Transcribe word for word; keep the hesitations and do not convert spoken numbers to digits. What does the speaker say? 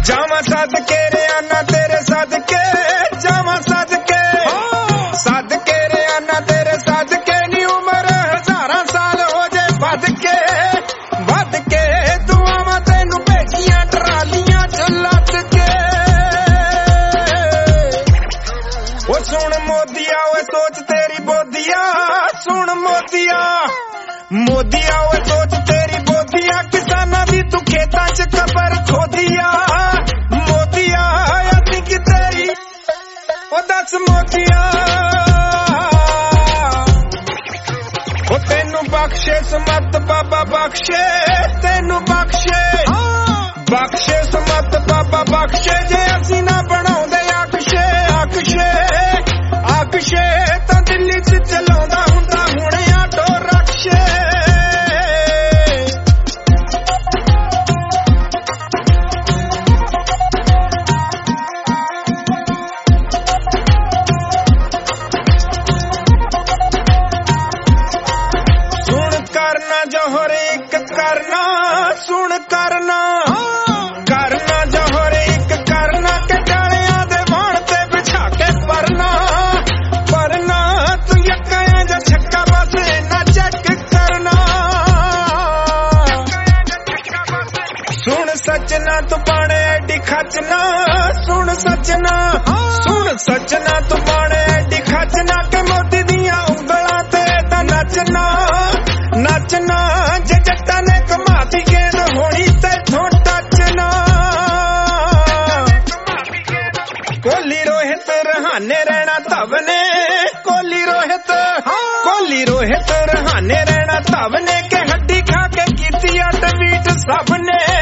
जावा सदके रियाना तेरे सदके जावा सदके सदके रियाना तेरे सदके नी उम्र हजारा साल हो जाए बद के बद के दुआवां तेनू भेजियां ट्रालियां च लद के ओ सुन मोदिया ओ सोच तेरी बोदिया सुन मोदिया मोदिया ओ सोच तेरी बोदिया किसानां दी तू खेतां च कबर खोदिया मोदिया असी कि तेरी ओ दस मोदिया ओ तेनू बख्शे समत बाबा बख्शे तेनू बख्शे बख्शे समत बाबा बख्शे जे असी ना बनाउंदे अकशे अकशे अकशे तां दिल्ली च चलाउंदा हुंदा हुण आटो रक्शे जोहर एक करना सुन करना करना जोहर एक करना के डालियां दे वाण ते बिछा के परना परना तू यकाया जा छक्का बस ना चेक करना सुन सजना तू बाणे एडी खचना सुन सजना सुन सजना तू बाणे एडी खचना के मोदी दियां उंगलां ते ता नचना नचना जे जट्टा ने कमाती गेंद होनी तेथों टचना कोहली रोहित रहाने रहना धवने कोहली रोहित कोहली रोहित रहाने रहना धवने के हड्डी खा के कीती अट वीट सबने